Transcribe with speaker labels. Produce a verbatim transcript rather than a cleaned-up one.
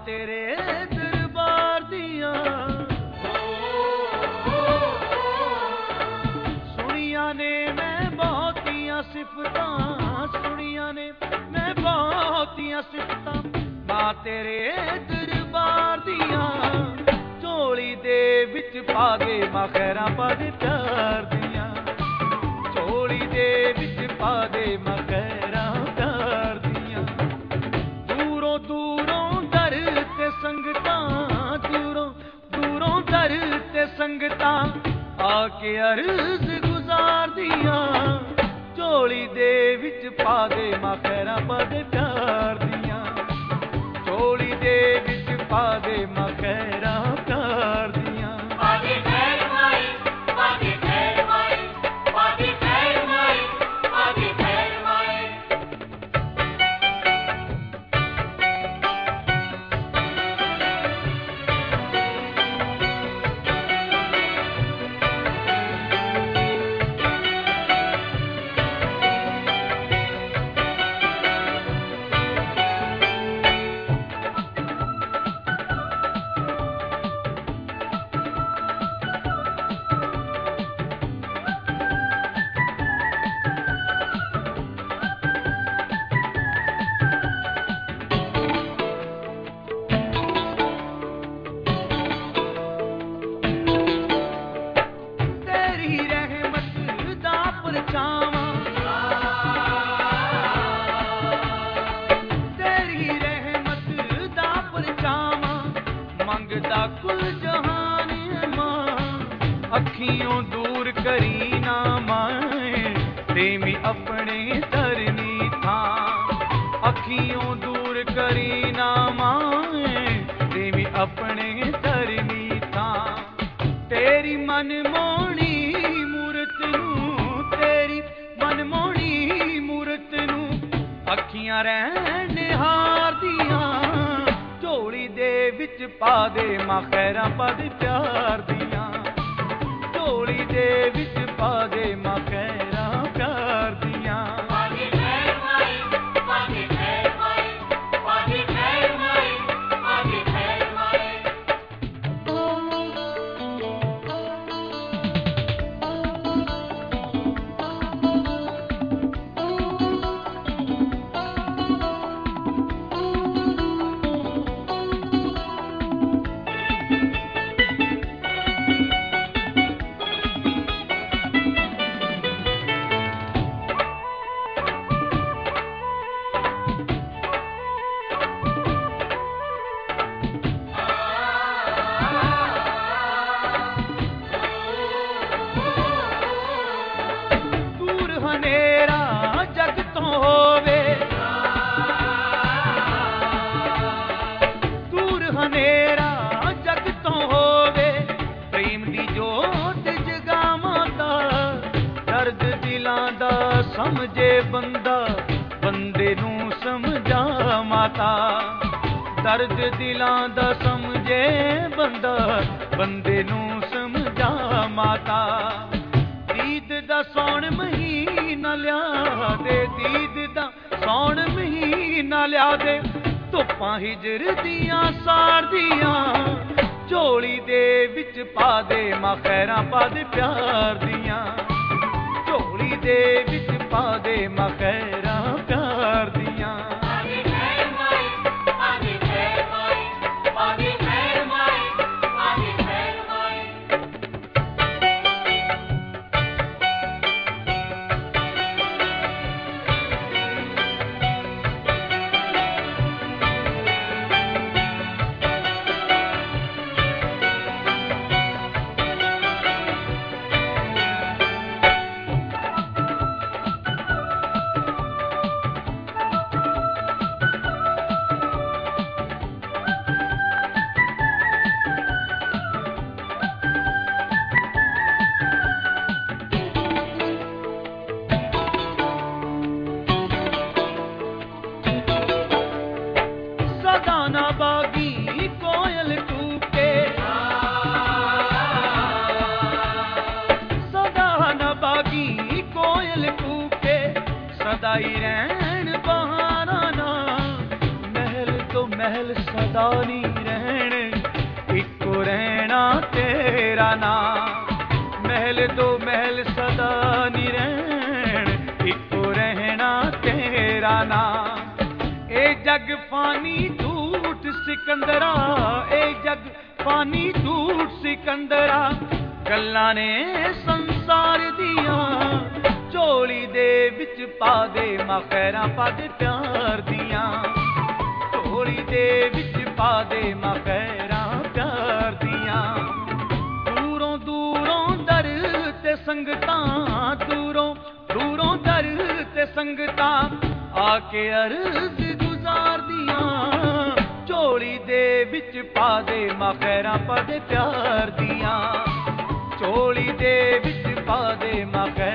Speaker 1: तेरे दरबार दिया सुनिया ने मैं बहुतियां सिफतां सुनिया ने मैं बहुतियां सिफतां मां तेरे दरबार दिया झोली दे विच पा दे मां खैरां पा दे प्यार दिया झोली दे विच पा दे मां खैरां प्यार दिया दूरों दूरों दर ते संगतां दूरों दूरों दर ते संगतां आके अर्ज गुजार दिया झोली दे विच पा दे मां खैरां पा दे प्यार दिया झोली दे विच पा दे मां खैरां प्यार दिया
Speaker 2: पादे खैर माई पादे खैर माई पादे खैर माई पादे खैर माई
Speaker 1: अखियों दूर करी ना माए प्रेमी अपने तरनी था अखियों दूर करी ना माए प्रेमी अपने तरनी था तेरी मनमोहनी मूरत नू तेरी मनमोहनी मूरत नू अखियां रहन हार दिया झोली दे विच पा दे मां खैरां पा दे प्यार दिया झोली दे विच पा दे मां खैरां प्यार दिया
Speaker 2: पादे खैर माई पादे खैर माई पादे खैर माई पादे खैर माई
Speaker 1: समझे बंदा बंदे नू समझा माता दर्द दिलां दा समझे बंदा बंदे नू समझा माता दीद दा सौण महीना लिया दे दीद दा सौण महीना लिया दे धुप्पां हिजर दियां साड़ दियां झोली दे विच पा दे मां खैरां पा दे प्यार दियां झोली दे विच पा दे मां खैरां प्यार दियां
Speaker 2: पादे खैर माई पादे खैर माई पादे खैर माई पादे खैर माई
Speaker 1: सदाई रहन बहाना ना महल तो महल सदा नी रहने, इको रहना तेरा नाम। महल दो महल सदा नी रहने, इको रहना तेरा नाम। ए जग फानी झूठ सिकंदरा, ए जग फानी झूठ सिकंदरा, गल्लां ने संसार दियां, झोली दे विच पा दे मां खैरां पा दे प्यार दियां, झोली दे विच पा दे मां खैरां प्यार दियां। दूरों दूरों दर ते संगतां, दूरों दूरों दर ते संगतां, आके अर्ज गुजार दियां, झोली दे विच पा दे मां खैरां पा दे प्यार दियां, झोली दे विच पा दे मां खैरां